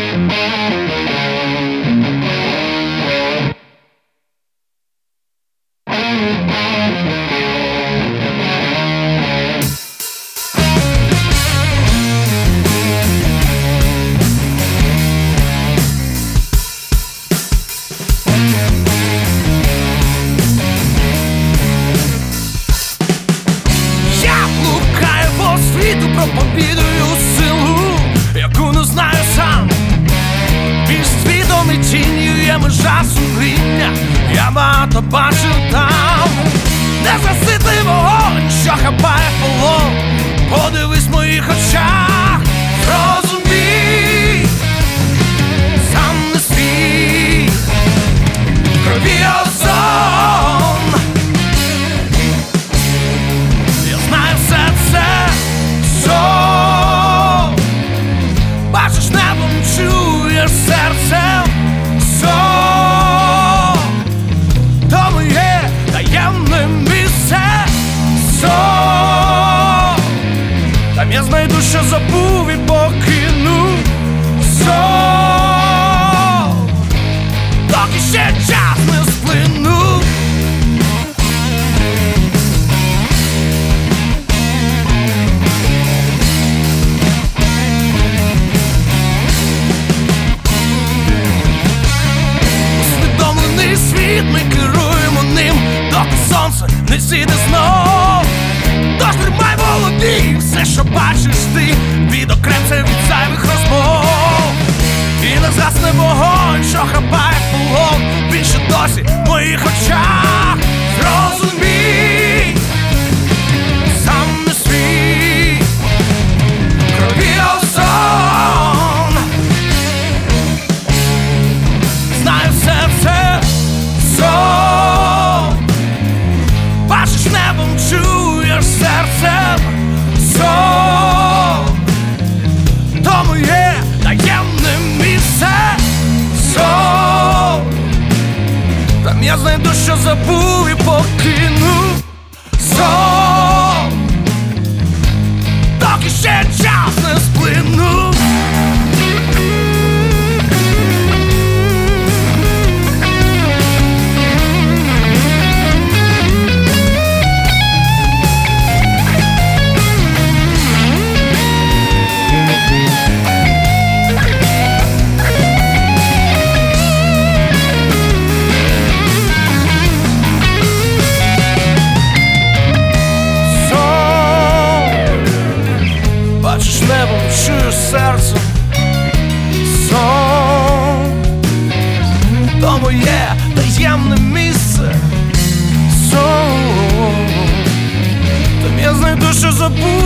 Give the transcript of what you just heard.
Проповідую силу, яку не знаю сам. Між світом і тінню є межа сумління, я багато бачив там. Незаситий вогонь, що хапає полон. Подивись в моїх очах, зрозумій, сам не свій, в крові озон. Я знаю все це. Бачиш небом, чуєш серцем сон. То моє таємне місце сон. Там я знайду, що забув і покину сон, доки ще час не сплинув. Ми керуємо ним, доки сонце не сіде знов. Тож тримай в голові все, що бачиш ти, відокремся від зайвих розмов. І не згасне вогонь, що хапає полон. Він ще досі в моїх очах. Зрозумій, сам не свій, в крові озон. Знаю все це сон. Бачиш небом, чуєш серцем сон. То моє таємне місце сон. Там я знайду, що забув і покину сон, доки ще час не сплинув. Бачиш небом, чуєш серцем сон. То моє таємне місце сон. Там я знайду, що забув